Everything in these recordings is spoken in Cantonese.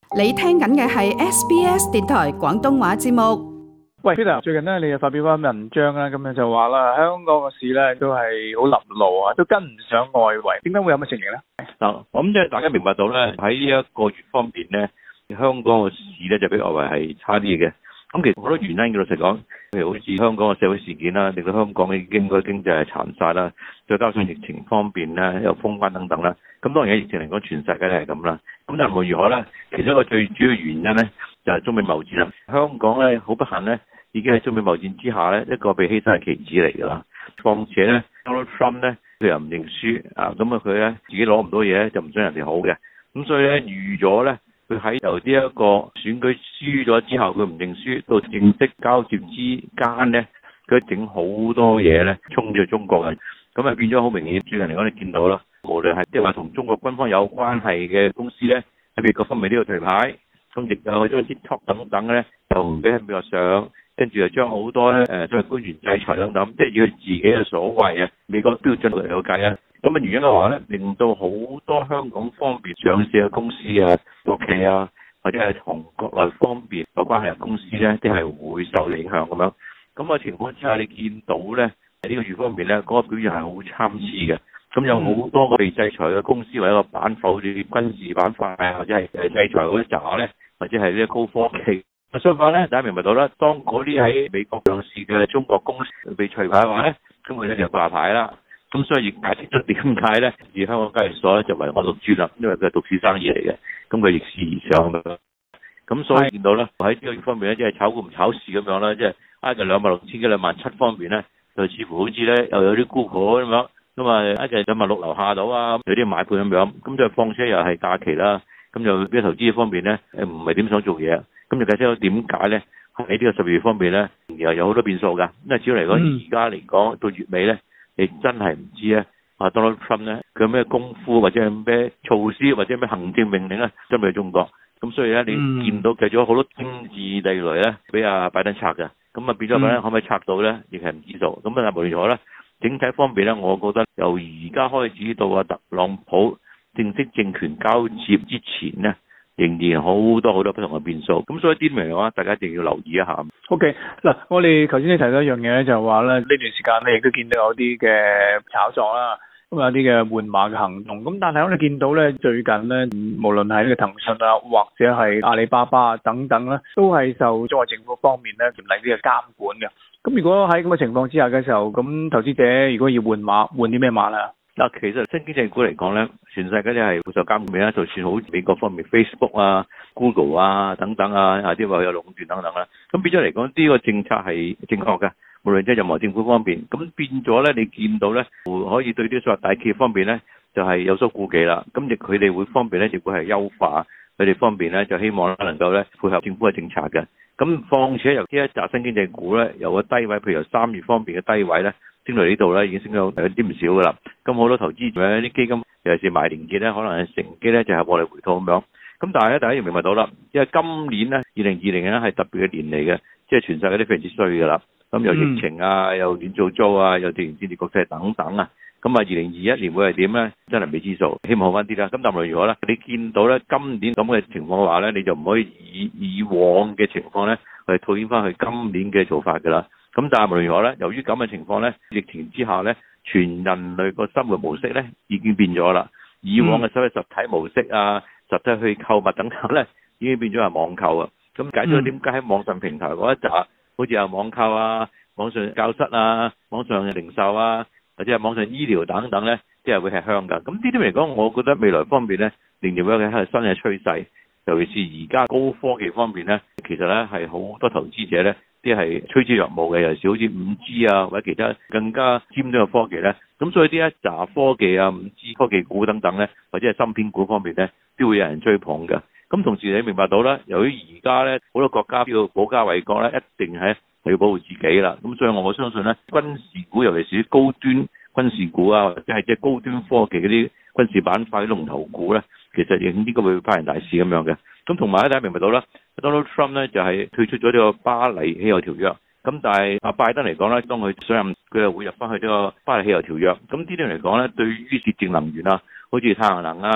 你聽緊嘅係 SBS 電台廣東話節目。 喂 Peter， 最近咧你又發表翻文章啦，咁樣就話啦，香港個市咧都係好臨路啊，都跟唔上外圍，點解會有咁嘅情形咧？ 嗱，我諗即係大家明白到咧，喺呢一個月方面咧，香港個市咧就比外圍係差啲嘅。咁其實好多原因嘅，老實講，譬如好似香港嘅社會事件啦，令到香港已經個經濟係殘晒啦，再加上疫情方面咧有封關等等啦。咁當然喺疫情嚟講，全世界都係咁啦。咁但係無論如何咧，其中一個最主要原因咧就係中美貿易戰啦。香港咧好不幸咧，已經喺中美貿易戰之下咧一個被犧牲嘅棋子嚟㗎啦。況且咧 Donald Trump 咧佢又唔認輸啊，咁啊佢咧自己攞唔到嘢就唔想人哋好嘅。咁所以咧預咗咧。佢喺由呢一個選舉輸咗之後，佢唔認輸到正式交接之間咧，佢整好多嘢咧，衝住中國嘅，咁啊變咗好明顯。最近嚟講，你見到啦，無論係即係話同中國軍方有關係嘅公司咧，喺美國方面都要除牌，咁亦有咗 TikTok 等等咧，就唔俾喺美國上，跟住又將好多咧作為官員制裁等等，即係要佢自己嘅所謂啊美國標準嚟計啊。咁啊原因嘅話咧，令到好多香港方面上市嘅公司啊、國企啊，或者係同國內方面有關係嘅公司咧，都係會受影響咁樣。咁嘅情況之下，你見到咧呢個月方面咧，嗰個表現係好參差嘅。咁有好多個被制裁嘅公司或者個板塊，好似軍事板塊啊，或者係制裁嗰啲渣咧，或者係呢個高科技。相反咧，大家明白到啦，當嗰啲喺美國上市嘅中國公司被除牌嘅話咧，咁佢咧就掛牌啦。咁所以亦解釋咗點解咧，而香港交易所咧就唯我獨尊啦，因為佢係獨市生意嚟嘅，咁佢逆市而上咁樣。咁所以見到咧喺呢個月方面咧，即係炒股唔炒市咁樣啦，即係挨近26000幾27000方面咧，就似乎好似咧又有啲沽盤咁樣，咁啊挨近26000樓下到啊，有啲買盤咁樣，咁就況且又係假期啦，咁就啲投資方面咧唔係點想做嘢，咁就解釋咗點解咧喺呢個12月方面咧，又有好多變數㗎，因為主要嚟講而家嚟講到月尾咧。你真係唔知咧，Donald Trump 咧佢有咩功夫或者係咩措施或者咩行政命令咧針對中國，咁所以咧你見到計咗好多政治地雷咧俾阿拜登拆嘅，咁啊變咗拜登可唔可以拆到咧，亦係唔知道。咁啊無論如何咧，整體方面咧，我覺得由而家開始到阿特朗普正式政權交接之前咧，仍然好多不同嘅變數，咁所以啲嚟嘅話，大家一定要留意一下。 OK， 嗱，我哋頭先你提到一樣嘢咧，就係話咧呢段時間咧亦都見到有啲嘅炒作啦，咁有啲嘅換馬嘅行動。咁但係我哋見到咧最近咧，無論係呢個騰訊啊，或者係阿里巴巴等等咧，都係受中國政府方面咧嚴厲啲嘅監管嘅。咁如果喺咁嘅情況之下嘅時候，咁投資者如果要換馬，換啲咩馬咧？ 嗱，其實新經濟股嚟講咧，全世界都係會受監管啦，就算好美國方面 Facebook 啊、Google 啊等等啊，啲話有壟斷等等啦。咁變咗嚟講，呢個政策係正確嘅，無論即係任何政府方面。咁變咗咧，你見到咧，可以對啲所謂大企業方面咧，就係有所顧忌啦。咁亦佢哋會方面咧，亦會係優化佢哋方面咧，就希望能夠咧配合政府嘅政策嘅。咁況且由呢一紮新經濟股咧，由個低位，譬如由3月方面嘅低位咧，升到呢度咧，已經升到有啲唔少噶啦。咁好多投資者啲基金尤其是賣年結咧，可能係乘機咧就係獲利回吐咁樣。咁但係咧，大家要明白到啦，因為今年咧2020年咧係特別嘅年嚟嘅，即係全世界都非常之衰噶啦。咁又疫情啊，又亂糟糟啊，又地緣政治局勢等等啊。咁啊，2021年會係點咧？真係未知數，希望好翻啲啦。咁但係如果咧，你見到咧今年咁嘅情況嘅話咧，你就唔可以以往嘅情況咧去套現翻去今年嘅做法㗎啦。咁但係無論如何咧，由於咁嘅情況咧，疫情之下咧，全人類個生活模式咧已經變咗啦。以往嘅所謂實體模式啊、實體去購物等等咧，已經變咗係網購啊。咁解咗點解喺網上平台嗰一紮，好似有網購啊、網上教室啊、網上零售啊，或者係網上醫療等等咧，即係會係香㗎。咁呢啲嚟講，我覺得未來方面咧，仍然會有係新嘅趨勢。尤其是而家高科技方面咧，其實咧係好多投資者咧，啲係趨之若鶩嘅。尤其是好似5G 啊，或者其他更加尖端嘅科技咧，咁所以啲一紮科技啊、5G 科技股等等咧，或者係芯片股方面咧，都會有人追捧嘅。咁同時你明白到咧，由於而家咧好多國家都要保家衛國咧，一定係要保護自己啦。咁所以我相信咧，軍事股尤其是啲高端軍事股啊，或者係即係高端科技嗰啲軍事板塊龍頭股咧，其實亦應該會發人大市咁樣嘅。咁同埋咧，大家明白到啦 ，Donald Trump 咧就係退出咗呢個巴黎氣候條約。咁但係阿拜登嚟講咧，當佢上任，佢又會入翻去呢個巴黎氣候條約。咁呢啲嚟講咧，對於潔淨能源啊，好似太陽能啊、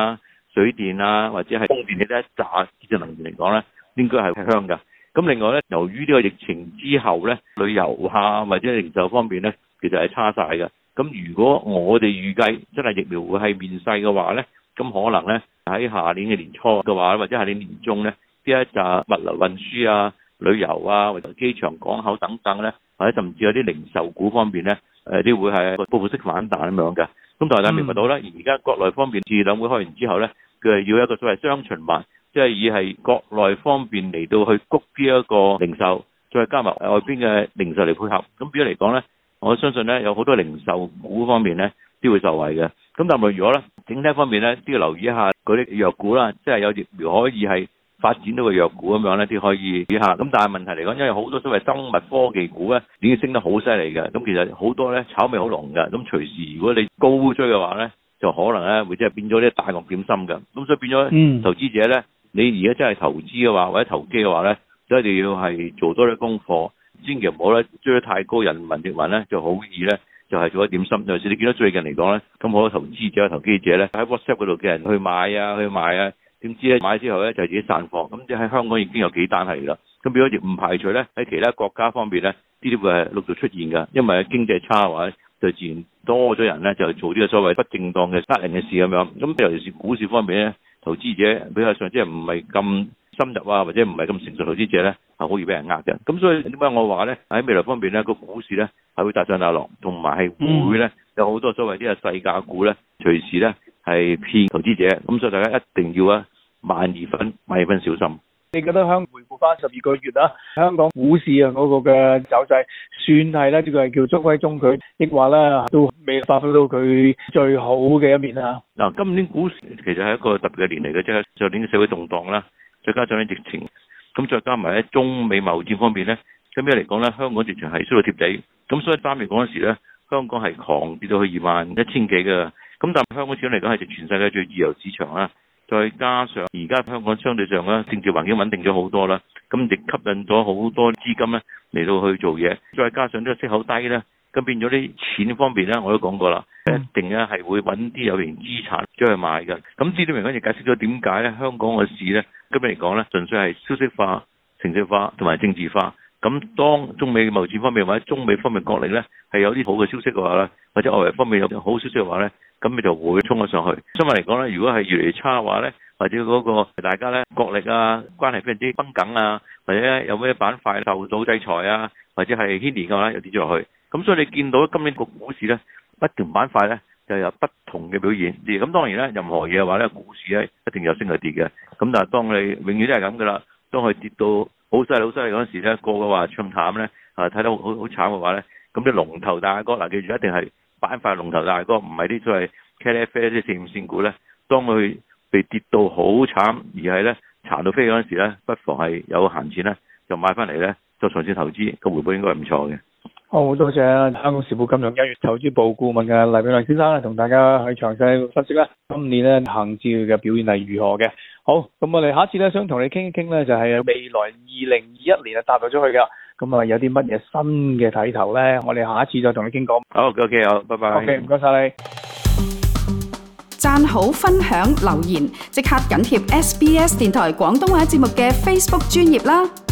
水電啊，或者係風電呢一紮潔淨能源嚟講咧，應該係香㗎。咁另外咧，由於呢個疫情之後咧，旅遊啊或者零售方面咧，其實係差晒㗎。咁如果我哋預計真係疫苗會係面世嘅話咧，咁可能咧喺下年嘅年初嘅話，或者下年年中咧，呢一紮物流運輸啊、旅遊啊，或者機場港口等等咧，或者甚至有啲零售股方面咧，啲會係一個報復式反彈咁樣嘅。咁大家明白到咧，而家國內方面自兩會開完之後咧，佢係要一個所謂雙循環，即係以係國內方面嚟到去谷呢一個零售，再加埋外邊嘅零售嚟配合。咁變咗嚟講咧，我相信咧有好多零售股方面咧都會受惠嘅。咁但係如果咧整體方面咧都要留意一下嗰啲藥股啦，即係有疫苗可以係發展到個藥股咁樣咧，都可以睇下。咁但係問題嚟講，因為好多所謂生物科技股咧已經升得好犀利嘅，咁其實好多咧炒味好濃嘅。咁隨時如果你高追嘅話咧，就可能咧會即係變咗啲大鱷點心嘅。咁所以變咗投資者咧，你而家真係投資嘅話或者投機嘅話咧，就一定要係做多啲功課，千祈唔好咧追得太高，人云亦云咧就好易咧就係做一點心。尤其是你見到最近嚟講咧，咁好多投資者、投機者咧喺 WhatsApp 嗰度嘅人去買啊，點知咧買之後咧就自己散貨。咁即係喺香港已經有幾單係啦。咁變咗亦唔排除咧喺其他國家方面咧，呢啲會係陸續出現㗎。因為經濟差嘅話，就自然多咗人咧就做呢個所謂不正當嘅呃人嘅事咁樣。咁尤其是股市方面咧，投資者比較上即係唔係咁深入啊，或者唔係咁成熟投資者咧，係好易俾人呃嘅。咁所以點解我話咧喺未來方面咧個股市咧係會大上大落，同埋係會咧有好多所謂啲細價股咧隨時咧係騙投資者。咁所以大家一定要萬二分小心。 你覺得回顧翻12個月啦，香港股市啊嗰個嘅走勢算係咧，呢個係叫中規中矩，亦話咧都未發揮到佢最好嘅一面啊。 嗱，今年股市其實係一個特別嘅年嚟嘅，即係上年嘅社會動盪啦，再加上啲疫情，咁再加埋喺中美貿易戰方面咧，咁樣嚟講咧，香港直情係衰到貼地。咁所以3月嗰陣時咧，香港係狂跌到去21,000幾嘅。咁但係香港始終嚟講係全世界最自由市場啦。再加上而家香港相對上咧政治環境穩定咗好多啦，咁亦吸引咗好多資金咧嚟到去做嘢，再加上呢個息口低咧，咁變咗啲錢方面咧，我都講過啦，一定咧係會揾啲有形資產將去買嘅。咁呢啲明顯亦解釋咗點解咧香港嘅市咧今日嚟講咧純粹係消息化、程式化同埋政治化。咁當中美貿易戰方面或者中美方面角力咧係有啲好嘅消息嘅話咧，或者外圍方面有啲好消息嘅話咧，咁你就會衝咗上去。相反嚟講咧，如果係越嚟越差嘅話咧，或者嗰個大家咧角力啊、關係非常之繃緊啊，或者有咩板塊受到制裁啊，或者係牽連嘅話，又跌咗落去。咁所以你見到今年個股市咧，不同板塊咧就有不同嘅表現。咁當然咧，任何嘢嘅話咧，股市咧一定有升有跌嘅。咁但係當你永遠都係咁噶啦，當佢跌到好犀利嗰陣時咧，個個話唱淡咧，睇得好慘嘅話咧，咁啲龍頭大哥，記住一定係板塊龍頭大哥，唔係啲所謂茄喱啡啲4、5線股咧。當佢被跌到好慘，而係咧殘到飛嗰陣時咧，不妨係有閒錢咧，就買翻嚟咧做長線投資，個回報應該係唔錯嘅。 好多謝香港時報金融1月投資部顧問嘅黎永亮先生同大家去詳細分析啦。今年咧恒指嘅表現係如何嘅？好，咁我哋下一次咧想同你傾一傾咧，就係未來2021年踏入咗去㗎。咁有啲乜嘢新嘅睇頭咧？我哋下一次再同你傾講。 好 ，OK， 好，拜拜。 OK， 唔該晒你。 讚好、分享、留言，即刻緊貼SBS 電台廣東話節目嘅 Facebook 專頁啦！